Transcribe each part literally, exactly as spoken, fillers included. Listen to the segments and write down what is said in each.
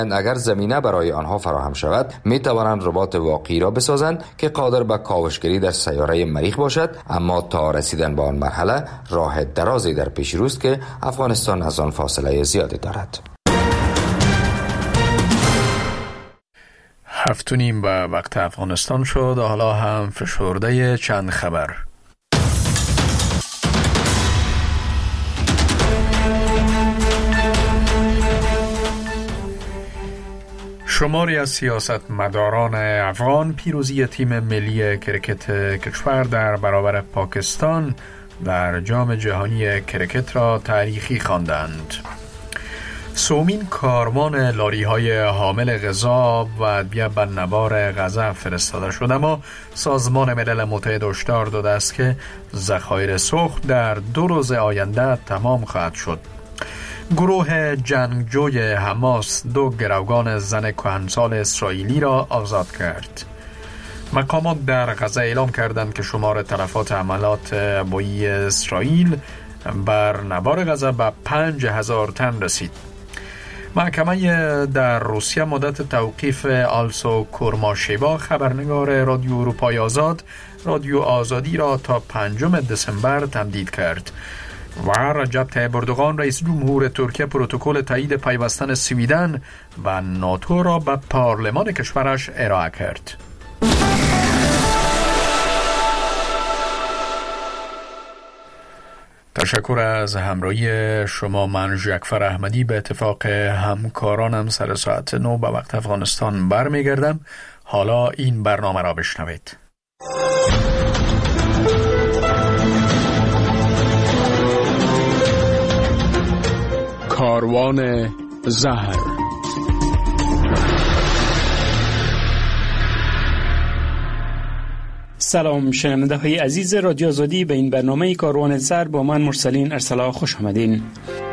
اگر زمینه برای آنها فراهم شود می توانند ربات واقعی را بسازند که قادر به کاوشگری در سیاره مریخ باشد، اما تا رسیدن به آن مرحله راه درازی در پیش روست که افغانستان از آن فاصله زیادی دارد. هفت و نیم به وقت افغانستان شد. حالا هم فشرده چند خبر. شماری از سیاستمداران افغان پیروزی تیم ملی کرکت کشور در برابر پاکستان در جام جهانی کرکت را تاریخی خواندند. سومین کاروان لاری‌های حامل غذا و ادویه به نوار غزه فرستاده شد، اما سازمان ملل متحد هشدار داده است که ذخایر سوخت در دو روز آینده تمام خواهد شد. گروه جنگجوی حماس دو گروگان زن کهنسال اسرائیلی را آزاد کرد. مقامات در غزه اعلام کردند که شمار تلفات حملات هوایی اسرائیل بر نوار غزه به پنج هزار تن رسید. محکمه در روسیه مدت توقیف آلسو کورماشیوا خبرنگار رادیو اروپای آزاد رادیو آزادی را تا پنجم دسامبر تمدید کرد و رجب طیب اردوغان رئیس جمهور ترکیه پروتکل تایید پیوستن سویدن و ناتو را به پارلمان کشورش ارائه کرد. تشکر از همراهی شما. من جعفر احمدی به اتفاق همکارانم سر ساعت نو به وقت افغانستان برمیگردم. حالا این برنامه را بشنوید. کاروان زهر. سلام شنونده های عزیز رادیو آزادی، به این برنامه کاروان زهر با من مرسلین ارسلا خوش آمدین.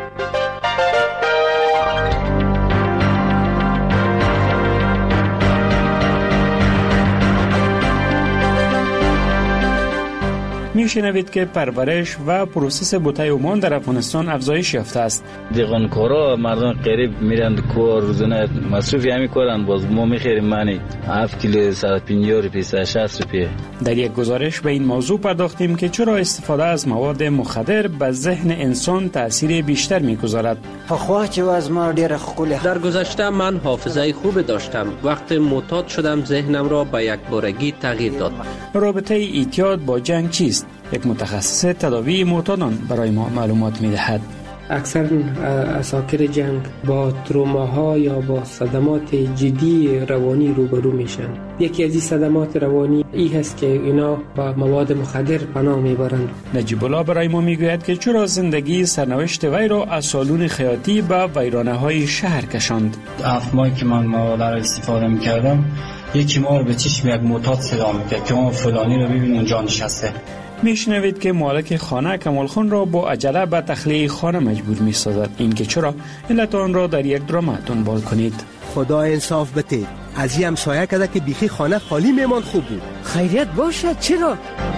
میشنوید که پرورش و پروسس بوته اومان در افغانستان افزایش یافته است. دیغانکارا مردم قریب میرند کار روزانه مصرفی همی کارند، باز ما میخریم منی هفت کیلو صد و پنجاه روپیه صد و شصت روپیه. در یک گزارش به این موضوع پرداختیم که چرا استفاده از مواد مخدر به ذهن انسان تأثیر بیشتر میگذارد. خواهی از ما دیر خوله. در گذشته من حافظه خوب داشتم، وقت معتاد شدم ذهنم را به یک بارگی تغییر داد. رابطه اعتیاد با جنگ چیست؟ یک متخصص تداوی معتادان برای ما معلومات می‌دهد. اکثر اساکر جنگ با تروماها یا با صدمات جدی روانی روبرو میشن. یکی از این صدمات روانی این هست که اینا با مواد مخدر پناه میبرند. نجیب الله برای ما میگوید که چرا زندگی سرنوشت وی را از سالون خیاطی به ویرانه‌های شهر کشاند. هفت ماهی که من مواد را استفاده میکردم، یکی ما رو به چشم یک معتاد صدا میکرد که ما فلانی رو ببین اونجا نشسته. میشنوید که مالک خانه کمال خان را با عجله به تخلیه خانه مجبور می‌سازد. این که چرا؟ علت آن را در یک درام دنبال کنید. خدا انصاف بده، از این همسایه کرده که بیخی خانه خالی میمان خوب بود. خیریت باشد چرا؟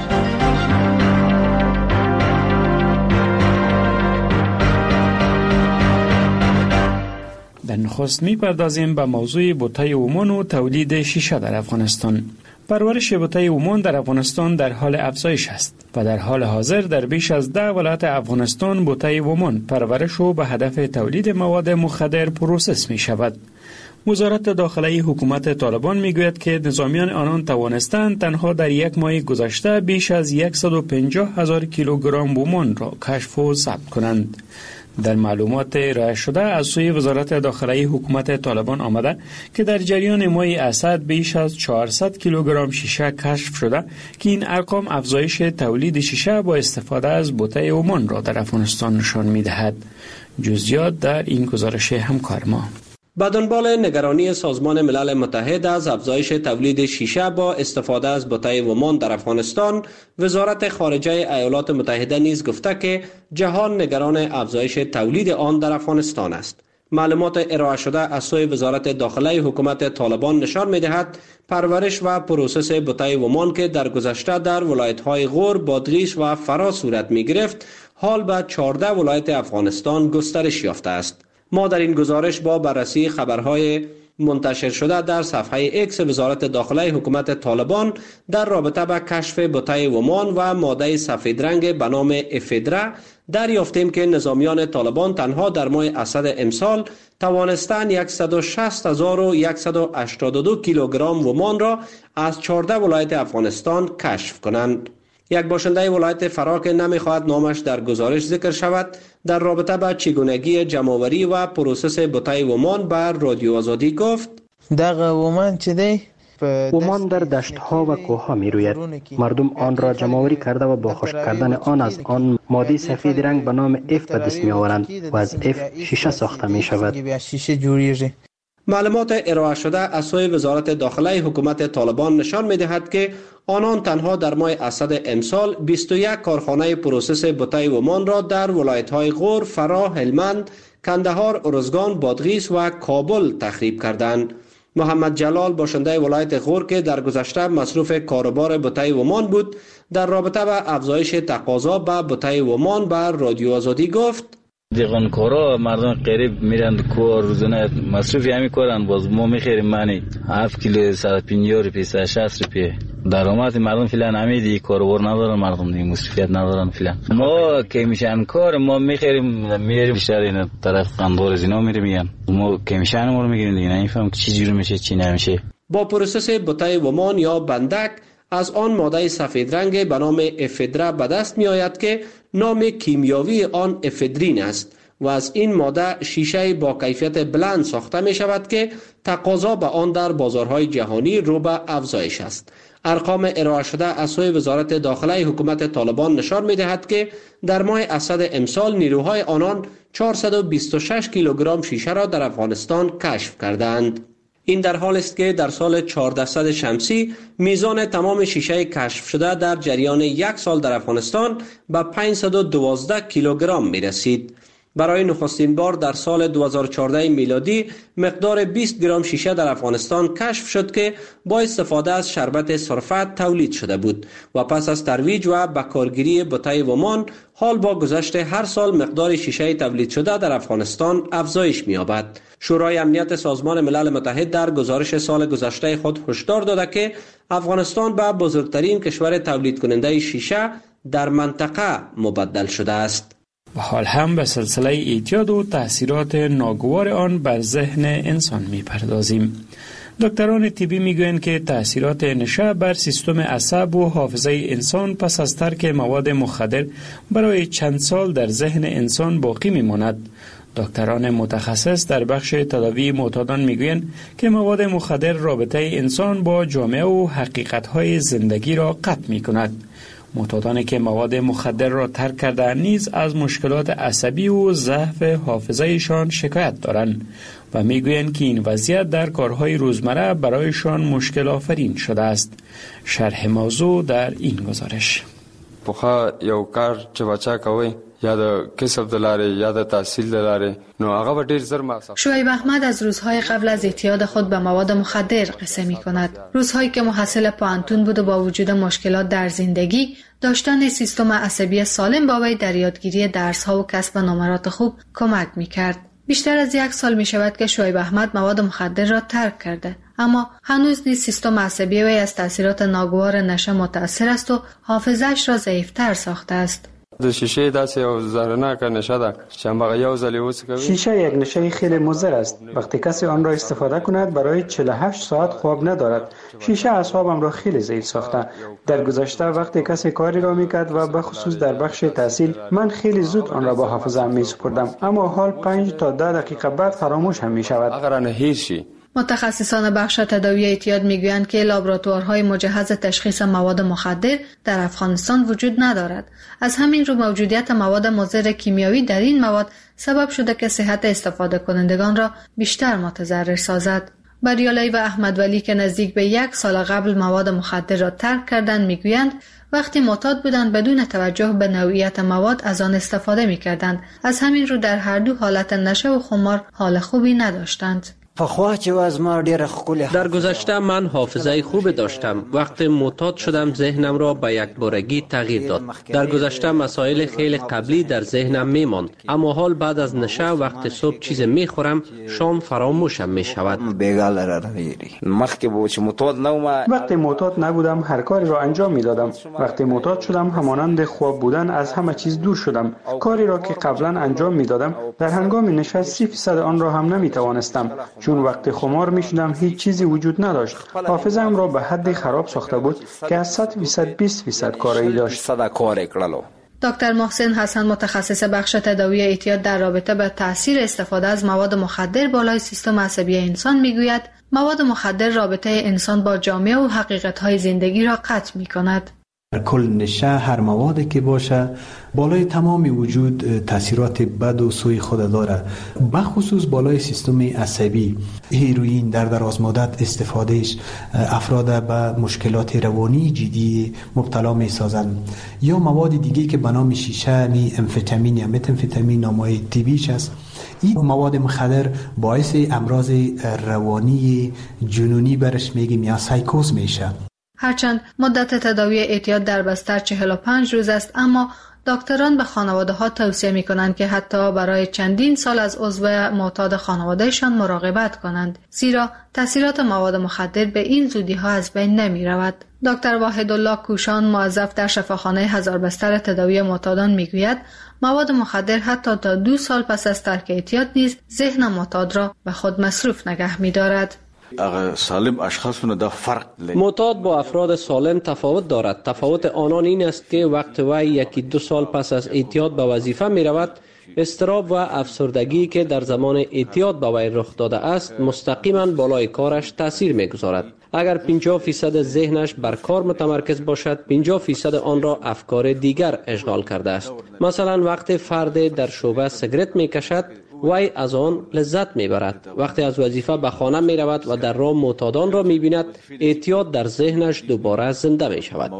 در نخست می‌پردازیم به موضوع بوته اومان و تولید شیشه در افغانستان. پرورش بوته اومان در افغانستان در حال افزایش است و در حال حاضر در بیش از ده ولایت افغانستان بوته اومان پرورش و به هدف تولید مواد مخدر پروسس می شود. وزارت داخلی حکومت طالبان می گوید که نظامیان آنان توانستند تنها در یک ماه گذشته بیش از صد و پنجاه هزار کیلوگرم اومان را کشف و ضبط کنند. در معلومات ارائه شده از سوی وزارت داخلی حکومت طالبان آمده که در جریان ماه اسد بیش از چهارصد کیلوگرم شیشه کشف شده که این ارقام افزایش تولید شیشه با استفاده از بوته اومان را در افغانستان نشان می‌دهد. جزئیات در این گزارش همکار ما. به دنبال نگرانی سازمان ملل متحد از افزایش تولید شیشه با استفاده از بوته اومان در افغانستان، وزارت خارجه ایالات متحده نیز گفته که جهان نگران افزایش تولید آن در افغانستان است. معلومات ارائه شده از سوی وزارت داخلی حکومت طالبان نشان می‌دهد پرورش و پروسس بوته اومان که در گذشته در ولایت‌های غور، بادغیس و فرا صورت می‌گرفت، حال به چهارده ولایت افغانستان گسترش یافته است. ما در این گزارش با بررسی خبرهای منتشر شده در صفحه اکس وزارت داخله حکومت طالبان در رابطه با کشف بوته ومان و ماده سفید رنگ به نام افدرا دریافتیم که نظامیان طالبان تنها در ماه اسد امسال توانستند صد و شصت هزار و صد و هشتاد و دو کیلوگرم ومان را از چهارده ولایت افغانستان کشف کنند. یک باشنده ولایت فرا که نمیخواهد نامش در گزارش ذکر شود در رابطه با چگونگی جمع‌آوری و پروسس بوته ومان بر رادیو آزادی گفت: دغه ومان چه دی؟ ومان در دشت‌ها و کوه‌ها می‌روید. مردم آن را جمع‌آوری کرده و با خشک کردن آن از آن ماده سفید رنگ به نام اف به دست می‌آورند و از اف شیشه ساخته می‌شود. معلومات ارائه شده از سوی وزارت داخله حکومت طالبان نشان می‌دهد که آنان تنها در ماه اسد امسال بیست و یک کارخانه پروسس بوته ومان را در ولایت‌های غور، فرا، هلمند، کندهار، ارزگان، بادغیس و کابل تخریب کردند. محمد جلال باشنده ولایت غور که در گذشته مصروف کاروبار بوته ومان بود در رابطه با افزایش تقاضا به بوته ومان بر رادیو آزادی گفت: دیغانکارا مردم قریب میرند کو روزانه مصروفی همی کردن، باز ما میخریم منی هفت کیلو صد و پنجاه روپیه صد و شصت روپیه درآمد مردم فعلا همین دیگه کاروبار ندارن، مردم دیگه مصروفیت ندارن فعلا. ما که میشن کار ما میخریم میریم بیشتر این طرف قندور از اینا میریم، میگن ما که میشن ما رو میگیریم دیگه، نمیفهم چی جوری میشه چی نمیشه. با پروسس بوته ومان یا بندک از آن ماده سفید رنگ به نام افدرا به دست می آید که نام کیمیاوی آن افدرین است و از این ماده شیشه با کیفیت بلند ساخته می شود که تقاضا به آن در بازارهای جهانی رو به افزایش است. ارقام ارائه شده از سوی وزارت داخله حکومت طالبان نشان می دهد که در ماه اسد امسال نیروهای آنان چهارصد و بیست و شش کیلوگرم شیشه را در افغانستان کشف کردند. این در حال است که در سال چهاردهصد شمسی میزان تمام شیشه کشف شده در جریان یک سال در افغانستان به پانصد و دوازده کیلوگرم می رسید. برای نخستین بار در سال دو هزار و چهارده میلادی مقدار بیست گرم شیشه در افغانستان کشف شد که با استفاده از شربت سرفت تولید شده بود و پس از ترویج و بکارگیری بوته ومان حال با گذشت هر سال مقدار شیشه تولید شده در افغانستان افزایش می‌یابد. شورای امنیت سازمان ملل متحد در گزارش سال گذشته خود هشدار داده که افغانستان به بزرگترین کشور تولید کننده شیشه در منطقه مبدل شده است. و حال هم به سلسله اعتیاد و تاثیرات ناگوار آن بر ذهن انسان می پردازیم. دکتران طبی می گویند که تاثیرات نشه بر سیستم عصب و حافظه انسان پس از ترک مواد مخدر برای چند سال در ذهن انسان باقی می ماند. دکتران متخصص در بخش تداوی معتادان می گویند که مواد مخدر رابطه انسان با جامعه و حقیقت‌های زندگی را قطع می کند. معتادانی که مواد مخدر را ترک کرده نیز از مشکلات عصبی و ضعف حافظه‌شان شکایت دارند و میگویند که این وضعیت در کارهای روزمره برایشان مشکل آفرین شده است. شرح موضوع در این گزارش. پخوا یو کار چې بچا کوي یا د کسب دلاره یا د تحصیل دلاره نو هغه به ډیر زر مصرف. شعیب احمد از روزهای قبل از اعتیاد خود به مواد مخدر قصه می کند. روزهایی که محصل پانتون بود و با وجود مشکلات در زندگی داشتن سیستم عصبی سالم با وی در یادگیری درس‌ها و کسب نمرات خوب کمک می کرد. بیشتر از یک سال می شود که شعیب احمد مواد مخدر را ترک کرده، اما هنوز نیز سیستم عصبی وی از تاثیرات ناگوار نشه متأثر است و حافظه‌اش را ضعیف‌تر ساخته است. د شیشه داسې یو زهرناکه نشه ده چې هماغه یو ځل یې وڅکوي. شیشه یک نشه خیلی مضر است. وقتی کسی آن را استفاده کند برای چهل و هشت ساعت خواب ندارد. شیشه اعصابم را خیلی ضعیف ساخته. در گذشته وقتی کسی کاری را میکرد و به خصوص در بخش تحصیل من خیلی زود آن را با حافظه‌ام میسپردم، اما حال پنج تا ده دقیقه بعد فراموش هم میشود. اگر نه هیچی. متخصصان بخش تداوی اعتیاد میگویند که لابراتوارهای مجهز تشخیص مواد مخدر در افغانستان وجود ندارد. از همین رو موجودیت مواد مضر کیمیایی در این مواد سبب شده که صحت استفاده کنندگان را بیشتر متضرر سازد. بریالی و احمد ولی که نزدیک به یک سال قبل مواد مخدر را ترک کردند میگویند وقتی معتاد بودند بدون توجه به نوعیت مواد از آن استفاده میکردند. از همین رو در هر دو حالت نشه و خمار حال خوبی نداشتند. پخوا چې واز ما ډیره خولي. در گذشته من حافظه خوب داشتم. وقتی معتاد شدم ذهنم را به یک بارگی تغییر داد. در گذشته مسائل خیلی قبلی در ذهنم میماند، اما حال بعد از نشه وقتی صبح چیز میخورم شام فراموشم میشود. وقتی معتاد نبودم هر کاری را انجام میدادم. وقتی معتاد شدم همانند خواب بودن از همه چیز دور شدم. کاری را که قبلا انجام میدادم در هنگام نشه سی فیصد آن را هم نمیتوانستم، چون وقتی خمار میشدم هیچ چیزی وجود نداشت. حافظه‌ام را به حدی خراب ساخته بود که از صد فیصد بیست فیصد کاری داشت. دکتر محسن حسن متخصص بخش تداوی اعتیاد در رابطه با تاثیر استفاده از مواد مخدر بالای سیستم عصبی انسان میگوید مواد مخدر رابطه انسان با جامعه و حقیقت‌های زندگی را قطع می‌کند. در کل نشه هر موادی که باشه بالای تمام وجود تاثیرات بد و سوی خود داره، بخصوص بالای سیستم عصبی. هیروئین در دراز مدت استفادهش افراد به مشکلات روانی جدی مبتلا می سازند. یا مواد دیگه که به نام شیشه می امفتامین یا متامفتامین نامای طبیش است. این مواد مخدر باعث امراض روانی جنونی برش میگیم یا سایکوز میشه. هرچند مدت تداوی اعتیاد در بستر چهل و پنج روز است، اما دکتران به خانواده ها توصیه می کنند که حتی برای چندین سال از عضو معتاد خانوادهشان مراقبت کنند، زیرا تاثیرات مواد مخدر به این زودی ها از بین نمی رود. دکتر واحدالله کوشان موظف در شفاخانه هزار بستر تداوی معتادان می گوید مواد مخدر حتی تا دو سال پس از ترک اعتیاد نیز ذهن معتاد را به خود مصروف نگه می دارد. معتاد با افراد سالم تفاوت دارد. تفاوت آنان این است که وقت وی یکی دو سال پس از اعتیاد به وظیفه می رود، اضطراب و افسردگی که در زمان اعتیاد به وی رخ داده است مستقیما بالای کارش تاثیر می گذارد. اگر پنجاه فیصد ذهنش بر کار متمرکز باشد، پنجاه فیصد آن را افکار دیگر اشغال کرده است. مثلا وقتی فرد در شعبه سیگارت می کشد، وی از آن لذت می برد. وقتی از وظیفه به خانه می رود و در راه معتادان را می بیند، اعتیاد در ذهنش دوباره زنده می شود.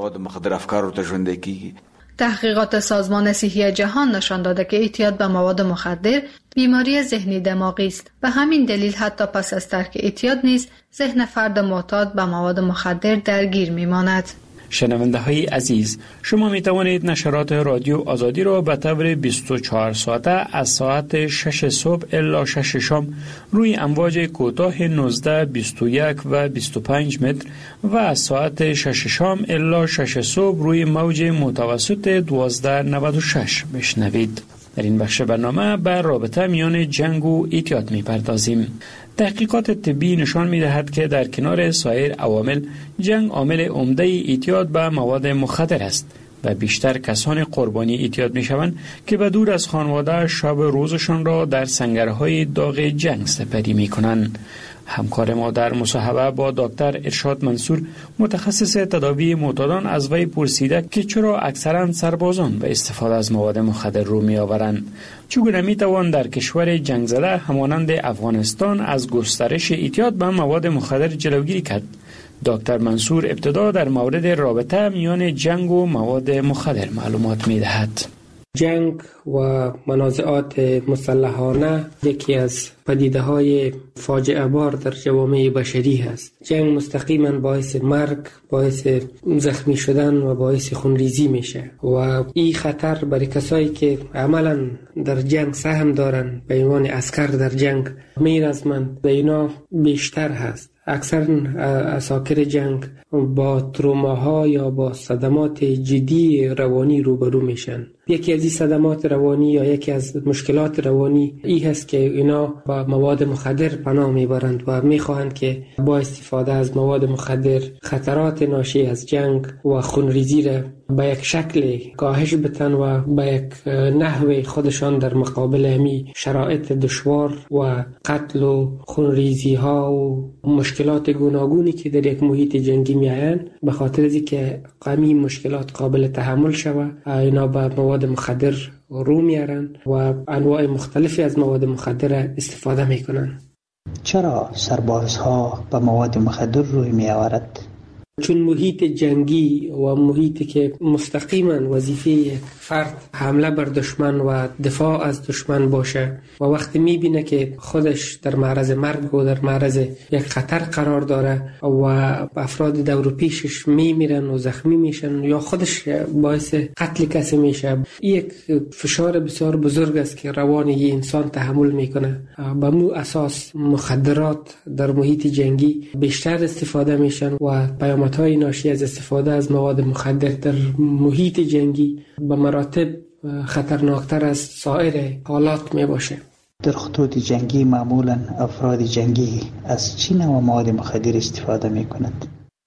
تحقیقات سازمان صحی جهان نشان داده که اعتیاد به مواد مخدر بیماری ذهنی دماغی است. به همین دلیل حتی پس از ترک اعتیاد نیز ذهن فرد معتاد به مواد مخدر درگیر می ماند. شنونده های عزیز، شما می توانید نشرات رادیو آزادی را به طور بیست و چهار ساعته از ساعت شش صبح الی شش شام روی امواج کوتاه نوزده، بیست و یک و بیست و پنج متر و از ساعت شش شام الی شش صبح روی موج متوسط دوازده نود و شش بشنوید. در این بخش برنامه بر رابطه میان جنگ و اعتیاد می پردازیم. تحقیقات طبی نشان می دهد که در کنار سایر عوامل جنگ عامل عمده اعتیاد به مواد مخدر است و بیشتر کسان قربانی اعتیاد می شوند که به دور از خانواده شب روزشان را در سنگرهای داغ جنگ سپری می کنند. همکار ما در مصاحبه با دکتر ارشاد منصور متخصص تداوی معتادان از وی پرسیده که چرا اکثرا سربازان به استفاده از مواد مخدر رو می آورند. چگونه می توان در کشور جنگ زده همانند افغانستان از گسترش اعتیاد به مواد مخدر جلوگیری کرد؟ دکتر منصور ابتدا در مورد رابطه میان جنگ و مواد مخدر معلومات می دهد. جنگ و منازعات مسلحانه یکی از پدیده های فاجعه بار در جوامع بشری هست. جنگ مستقیما باعث مرگ، باعث زخمی شدن و باعث خونریزی میشه و این خطر برای کسایی که عملا در جنگ سهم دارن به عنوان عسکر در جنگ میرزمند به اینا بیشتر هست. اکثر اساکر جنگ با تروماها یا با صدمات جدی روانی روبرو میشن. یکی از این صدمات روانی یا یکی از مشکلات روانی این هست که اینا با مواد مخدر پناه میبرند و میخواهند که با استفاده از مواد مخدر خطرات ناشی از جنگ و خونریزی را به یک شکل کاهش بتن و به یک نحو خودشان در مقابل همی شرایط دشوار و قتل و خونریزی ها و مشکلات گوناگونی که در یک محیط جنگی میآیند به خاطر از اینکه همین مشکلات قابل تحمل شود اینا به مواد مخدر رو میارن و انواع مختلفی از مواد مخدر استفاده میکنن. چرا سربازها به مواد مخدر روی میآورد؟ چون محیط جنگی و محیطی که مستقیما وظیفه یک فرد حمله بر دشمن و دفاع از دشمن باشه و وقتی میبینه که خودش در معرض مرگ و در معرض یک خطر قرار داره و افراد دور و پیشش میمیرن و زخمی میشن یا خودش باعث قتل کسی میشه، یک فشار بسیار بزرگ است که روان یه انسان تحمل میکنه. به مو اساس مخدرات در محیط جنگی بیشتر استفاده میشن و پیامدهای ناشی از استفاده از مواد مخدر در محیط جنگی به مراتب خطرناکتر از سایر حالات می باشه. در خطوط جنگی معمولا افراد جنگی از چه نوع مواد مخدر استفاده می کنند؟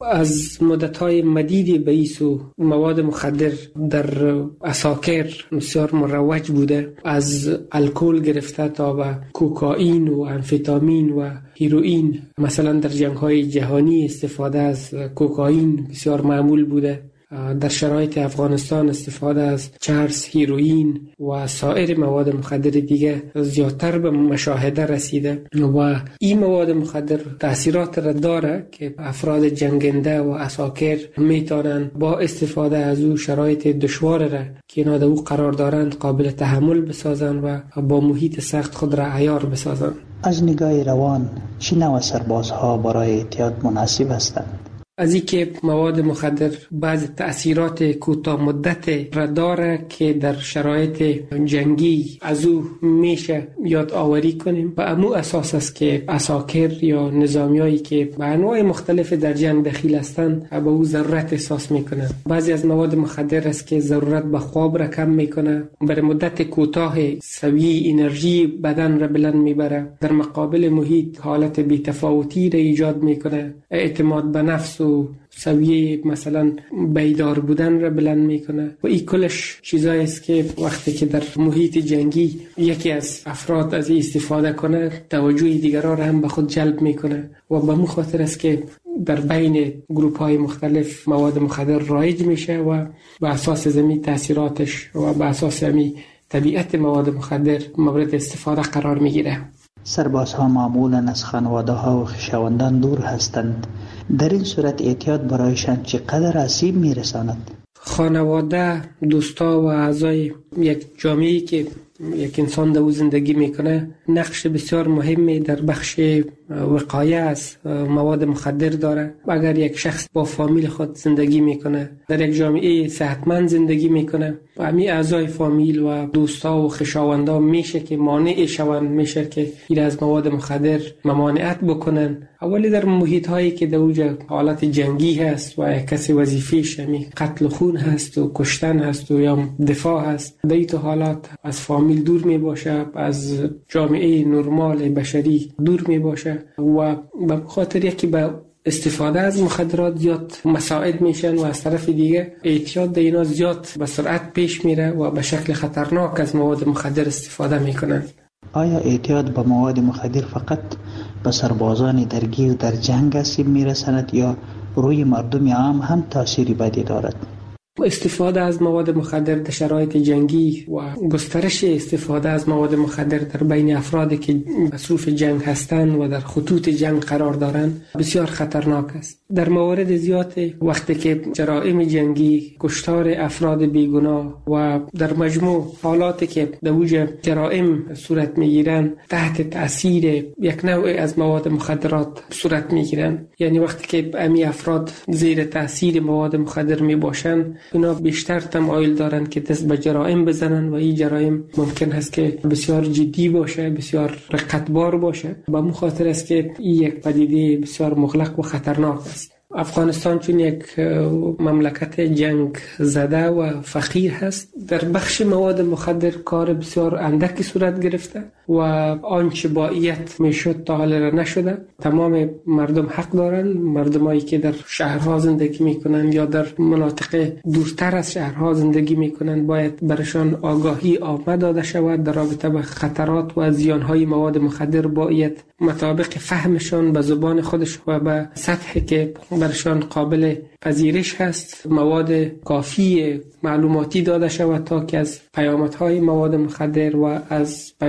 از مدت‌های مدیدی به ایسو مواد مخدر در عساکر بسیار مروج بوده، از الکل گرفته تا به کوکائین و امفتامین و هیروئین. مثلا در جنگ‌های جهانی استفاده از کوکائین بسیار معمول بوده. در شرایط افغانستان استفاده از چرس، هیروئین و سایر مواد مخدر دیگه زیادتر به مشاهده رسیده و این مواد مخدر تأثیرات را داره که افراد جنگنده و عساکر میتونن با استفاده از او شرایط دشوار را که اینا در او قرار دارند قابل تحمل بسازن و با محیط سخت خود را عیار بسازن. از نگاه روان چه نوع سربازها برای اعتیاد مناسب هستند؟ از این که مواد مخدر بعض تأثیرات کوتاه مدت را داره که در شرایط جنگی از او میشه یاد آوری کنیم و امو اساس است که عساکر یا نظامیایی که به انواع مختلف در جنگ دخیل هستند به او ضرورت احساس میکنن. بعضی از مواد مخدر است که ضرورت به خواب را کم میکنه، برای مدت کوتاه سویه انرژی بدن را بلند میبره، در مقابل محیط حالت بی‌تفاوتی را ایجاد میکنه، اعتماد به نفس و سویه مثلا بیدار بودن را بلند میکنه و این کلش چیزایی است که وقتی که در محیط جنگی یکی از افراد از این استفاده کنه توجه دیگران را هم به خود جلب میکنه و به مو خاطر است که در بین گروپ های مختلف مواد مخدر رایج میشه و به اساس زمین تاثیراتش و به اساس زمین طبیعت مواد مخدر مورد استفاده قرار میگیره. سربازها معمولا از خانواده ها و خویشاوندان دور هستند. در این صورت اعتیاد برایشان چقدر آسیب میرساند؟ خانواده، دوستا و اعضای یک جامعه‌ای که یک انسان در او زندگی میکنه نقش بسیار مهمی در بخش وقایه از مواد مخدر داره. اگر یک شخص با فامیل خود زندگی میکنه، در یک جامعه صحتمند زندگی میکنه و همین اعضای فامیل و دوستا و خویشاوندا میشه که مانع شوند، میشه که این از مواد مخدر ممانعت بکنن. اولی در محیط هایی که در اوج حالت جنگی هست و کسی وظیفه‌اش همین قتل خون هست و کشتن هست و یا دفاع هست، در این حالات از فامیل دور می باشه، از جامعه نرمال بشری دور می باشه و به خاطر یکی به استفاده از مخدرات زیاد مساعد میشن و از طرف دیگه اعتیاد اینا زیاد به سرعت پیش میره و به شکل خطرناک از مواد مخدر استفاده میکنن. آیا اعتیاد به مواد مخدر فقط به سربازان درگیر در جنگ آسیب میرساند یا روی مردم عام هم تأثیری بدی دارد؟ استفاده از مواد مخدر در شرایط جنگی و گسترش استفاده از مواد مخدر در بین افرادی که مصروف جنگ هستند و در خطوط جنگ قرار دارند بسیار خطرناک است. در موارد زیاد وقتی که جرائم جنگی، کشتار افراد بیگناه و در مجموع حالاتی که در اوج جرائم صورت میگیرند تحت تأثیر یک نوع از مواد مخدرات صورت میگیرند، یعنی وقتی که امی افراد زیر تأثیر مواد مخدر می باشند اونا بیشتر تمایل دارند که دست به جرائم بزنن و این جرائم ممکن است که بسیار جدی باشه، بسیار رقتبار باشه. به این خاطر است که این یک پدیده بسیار مغلق و خطرناک است. افغانستان چون یک مملکت جنگ زده و فقیر هست، در بخش مواد مخدر کار بسیار اندکی صورت گرفته و آنچه باید میشد تا حال را نشده. تمام مردم حق دارن، مردمایی که در شهرها زندگی میکنن یا در مناطق دورتر از شهرها زندگی میکنن باید برشان آگاهی عامه داده شود در رابطه با خطرات و زیانهای مواد مخدر. باید مطابق فهمشان به زبان خودش و به سطحی که برشان قابل پذیرش هست مواد کافی معلوماتی داده شود تا که از پیامدهای مواد مخدر و از پیامدهای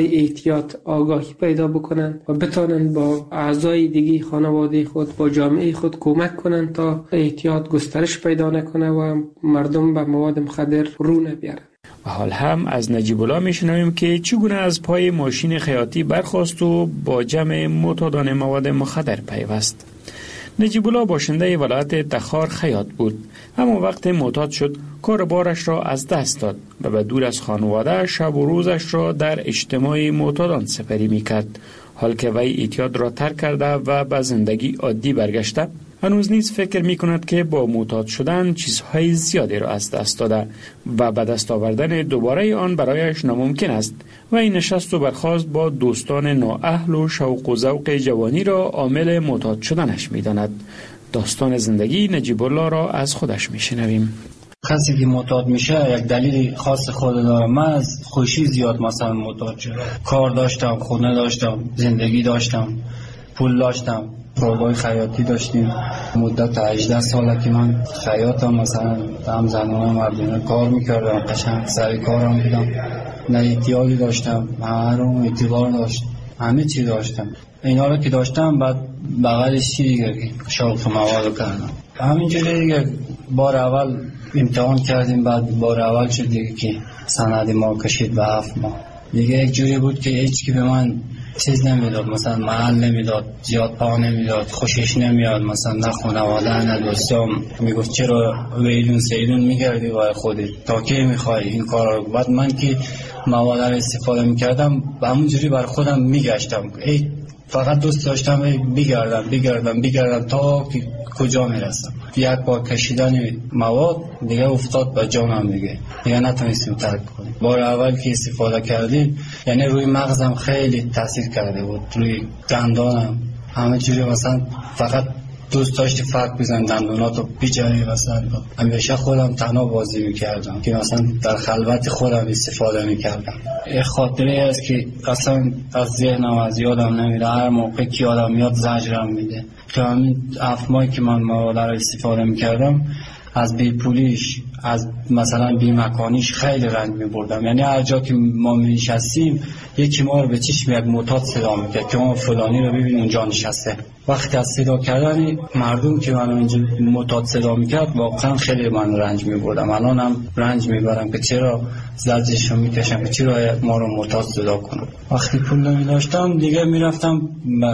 برای احتیاط آگاهی پیدا بکنند و بتانند با اعضای دیگه خانواده خود با جامعه خود کمک کنند تا احتیاط گسترش پیدا نکنه و مردم به مواد مخدر رو نبیارند. و حال هم از نجیب الله میشنویم که چگونه از پای ماشین خیاطی برخاست و با جمع معتادان مواد مخدر پیوست. نجیب الله باشنده ولایت تخار خیاط بود، اما وقت معتاد شد کار بارش را از دست داد و به دور از خانواده شب و روزش را در اجتماع معتادان سپری میکرد. حال که وی اعتیاد را ترک کرده و به زندگی عادی برگشته، هنوز نیز فکر می کند که با معتاد شدن چیزهای زیادی را از دست داده و به دست آوردن دوباره آن برایش ناممکن است و این نشست و برخاست با دوستان نااهل و شوق و ذوق جوانی را عامل معتاد شدنش می داند. داستان زندگی نجیب الله را از خودش می شنویم. کسی که معتاد میشه یک دلیل خاص خود داره. من از خوشی زیاد مثلا معتاد شدم. کار داشتم، خونه داشتم، زندگی داشتم، پول داشتم، روبای خیاطی داشتیم. مدت هجده ساله که من خیاطم، مثلا هم زنان مردونه کار میکردم، قشنگ سر کارم بودم، نه احتیاجی داشتم، همه رو اعتبار داشت، همه چی داشتم. اینا رو که داشتم بعد بغلش چی دیگه که شوق مواد کردم. همینجوری دیگه بار اول امتحان کردیم، بعد بار اول شد دیگه که سند ما کشید به هفت ماه. دیگه یک جوری بود که هیچ کی به من چیز نمیداد، مثلا محل نمیداد، زیاد پا نمیداد، خوشش نمیاد، مثلا نه خانواده نه دوستام. میگفت چرا ویلون سیلون میگردی وای خودت، تا کی میخوای این کارا رو؟ بعد من که مواد رو استفاده میکردم به همون جوری بر خودم میگشتم، ای فقط دوست داشتم بگردم بگردم بگردم تا که کجا میرسم. یک بار کشیدن مواد دیگه افتاد به جانم دیگه دیگه نتونستیم ترک کنیم. بار اول که استفاده کردیم یعنی روی مغزم خیلی تاثیر کرده بود، روی دندانم همه جوری، مثلا فقط دوست داشتی فرق بزن دندوناتو بیجایی. مثلا همیشه خودم تنها بازی میکردم که مثلا در خلوت خودم استفاده میکردم. یه خاطره است که اصلا از ذهنم از یادم نمیره، هر موقع که یادم میاد زجرم میده. که همین هفت ماهی که من مواد رو استفاده میکردم از بی پولیش، از مثلا بی مکانیش خیلی رنج میبردم. یعنی هر جا که ما میشستیم یکی ما رو به چشم یک معتاد صدا میکرد که ما فلانی رو ببین اونجا نشسته. وقتی از صدا کردن مردم که منو اینجا معتاد صدا میکرد واقعا خیلی من رنج میبردم. الانم رنج میبرم که چرا زجرشو میکشم که چرا ما رو معتاد صدا کنم. وقتی پول نمیداشتم دیگه میرفتم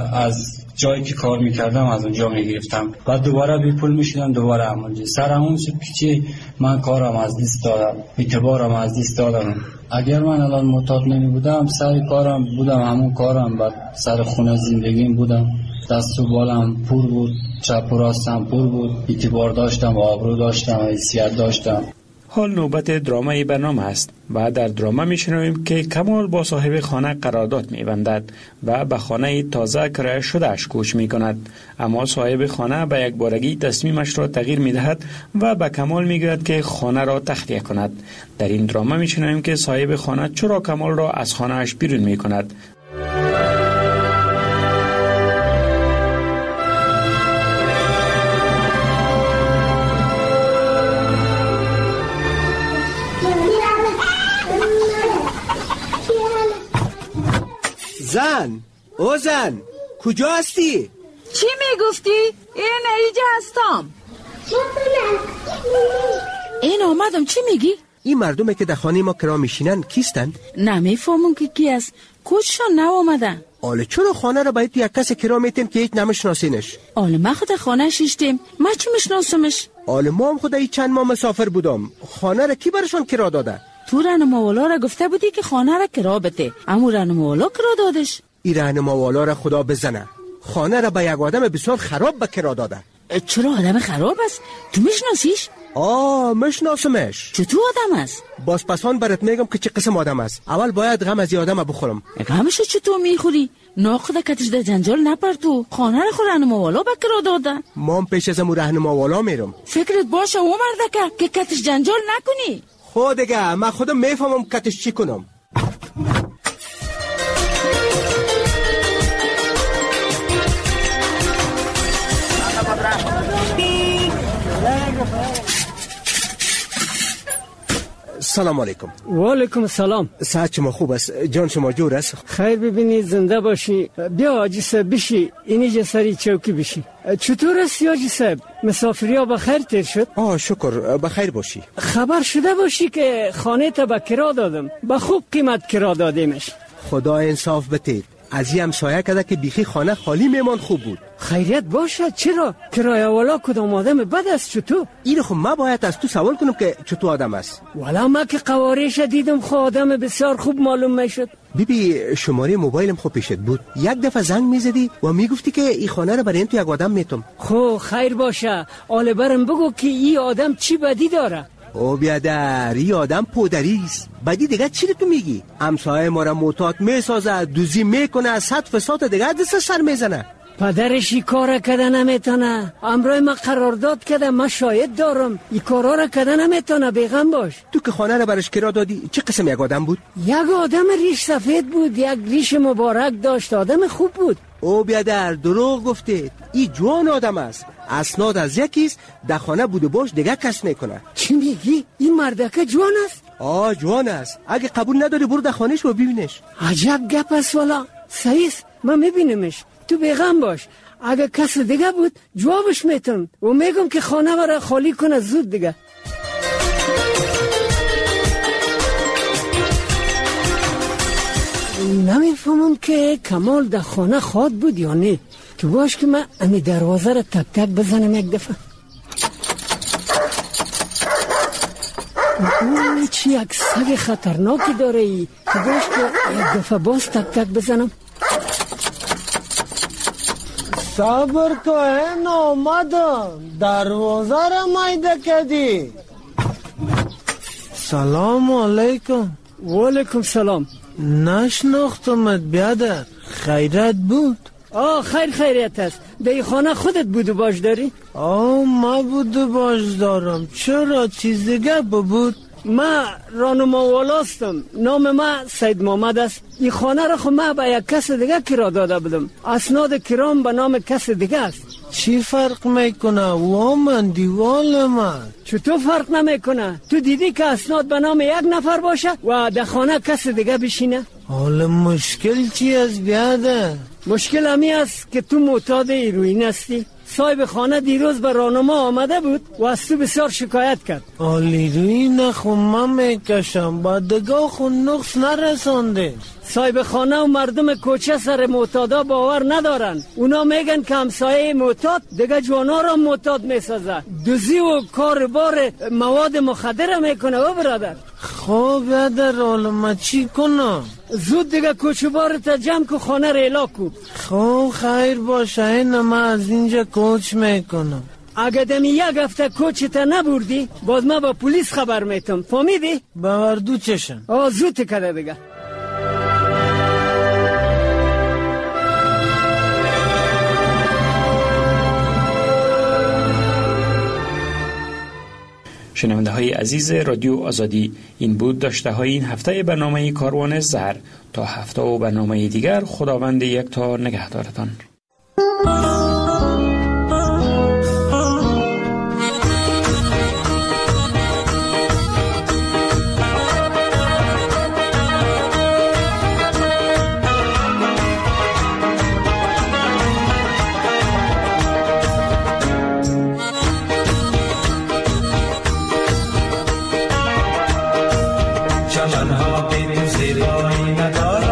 از جایی که کار میکردم از اونجا میگرفتم، بعد دوباره بی پول میشدم، دوباره همونجا سر همون شد که چی من کارم از دست دادم، اعتبارم از دست دادم. اگر من الان معتاد نمی بودم سر کارم بودم، همون کارم، بعد سر خونه زندگیم بودم، دست و بالم پر بود، چپ و راستم پر بود، اعتبار داشتم، آبرو داشتم، حیثیت داشتم. حال نوبت درامای برنامه است و در دراما میشنویم که کمال با صاحب خانه قرارداد میبندد و به خانه تازه کرایه شدهش کوچ میکند، اما صاحب خانه به یک بارگی تصمیمش را تغییر میدهد و به کمال میگوید که خانه را تخلیه کند. در این دراما میشنویم که صاحب خانه چرا کمال را از خانهش بیرون میکند. زن، او زن، کجا هستی؟ چی میگفتی؟ این ایجا هستم. این آمدم، چی میگی؟ این مردمه که در خانه ما کرا میشینن کیستن؟ نمیفهمم که کی است. کجشان نو آمدن؟ آله چرا خانه را باید یک کس کرا میتیم که هیچ نمیشناسینش؟ آله ما خود خانه شیشتیم، ما چی میشناسمش؟ آله ما هم خود ای چند ماه مسافر بودم، خانه را کی برشان کرا داده؟ تو رهنماوالا را گفته بودی که خانه را کرا بده، اما رهنماوالا کرا دادش. این رهنماوالا را خدا بزنه، خانه را به یک آدم بسیار خراب به کرا داده. چرا آدم خراب است؟ تو میشناسیش؟ آه میشناسمش. چطور آدم است؟ باز پسان برات میگم که چه قسم آدم است. اول باید غم از این آدم بخورم. غمشو چطور میخوری؟ ناخدا کتش در جنجال نپر، تو خانه را خود رهنماوالا به کرا داده. ما پیش از امو رهنماوالا میرم. فکرت باشه او مردکه که کتش جنجال نکنی. خود دیگه من خودم میفهمم کتش چی کنم. سلام علیکم. و علیکم السلام. صحت شما خوب است؟ جان شما جور است؟ خیر ببینی، زنده باشی. بیا حاجی صاحب بشی، اینجا سری چوکی بشی. چطور است حاجی صاحب؟ مسافری ها بخیر تیر شد؟ آه شکر، بخیر باشی. خبر شده باشی که خانه تا به کرا دادم، به خوب قیمت کرا دادیمش. خدا انصاف بده. از این همسایه کده که بیخی خانه خالی میمان خوب بود. خیریت باشد. چرا؟ کرایه والا کدام آدم بد است چطور؟ این خب من باید از تو سوال کنم که چطور آدم است. والا من که قوارش دیدم خود آدم بسیار خوب معلوم میشد. بیبی شماره موبایلم خوب پیشت بود، یک دفعه زنگ میزدی و میگفتی که این خانه رو برای تو یک آدم میتم. خب خیر باشه، آله برم بگو که این آدم چی بدی داره. او بیادر، این آدم پودریست. بدی دیگه چی تو میگی؟ همسایه ما را معتاد میسازه، دوزی میکنه، صد فساد دیگه دست سر میزنه. پدرش این کار کده نمیتونه. امروز ما قرارداد کده، ما شاهد دارم. این کارا را کده نمیتونه، بیغم باش. تو که خانه را برش کرا دادی چه قسم یک آدم بود؟ یک آدم ریش سفید بود، یک ریش مبارک داشت، آدم خوب بود. او بیادر دروغ گفته. این جوان آدم است، اسناد از یکیست، در خانه بوده باش دیگه کس میکنه. چی میگی؟ این مردکه جوان است؟ آه جوان است. اگه قبول نداری برو در خانهش و ببینش. عجب گپ است والا. صحیح است، من میبینمش. تو بیغم باش، اگه کس دیگه بود جوابش میتونم و میگم که خانه برای خالی کنه زود دیگه. نمیفهمم که کمال در خانه خواد بود یا نه. تو باش که من امی دروازه را تک تک بزنم یک دفعه. اوه چی یک سگ خطرناکی داره ای. تو باش که یک دفعه باز تک تک بزنم. صبر تو این آمدم، دروازه را مایده کدی. سلام علیکم. و علیکم سلام. نشناختمت بیادر، خیرت بود؟ آه خیر خیریت است. در خانه خودت بود و باش داری؟ آه ما بود و باش دارم. چرا چیز دیگه بود؟ ما رانما والاستم، نام ما سید محمد است. این خانه را خود ما به یک کس دیگه کرا داده بودم، اسناد کرام به نام کس دیگه است. چی فرق میکنه و من دیوال من؟ چطور فرق نمیکنه؟ تو دیدی که اسناد به نام یک نفر باشه و در خانه کس دیگه بشینه؟ حالا مشکل چی است بیاده؟ مشکل همی است که تو معتاد هیروئین هستی. صاحب خانه دیروز به راهنما آمده بود و از تو بسیار شکایت کرد. هیروئین خون من میکشم، با دگاه خون نقص نرسانده. صاحب خانه و مردم کوچه سر معتادا باور ندارن. اونا میگن که همسایه معتاد دیگه جوانا را معتاد میسازه، دوزی و کار بار مواد مخدر میکنه. و برادر خب بیادر حالا ما چی کنم؟ زود دیگه کوچه بارت جمع که خانه را الا کو. خب خیر باشه، این ما از اینجا کوچ میکنم. اگه دمی یک هفته کوچتا نبردی باز ما با پلیس خبر میتم، فهمیدی؟ باوردو چشم. آه زود کده دیگه. شنونده های عزیز رادیو آزادی، این بود داشته های این هفته برنامه کاروان زهر. تا هفته و برنامه دیگر خداوند یکتا نگهدارتان.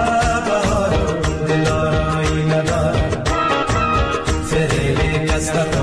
Hasta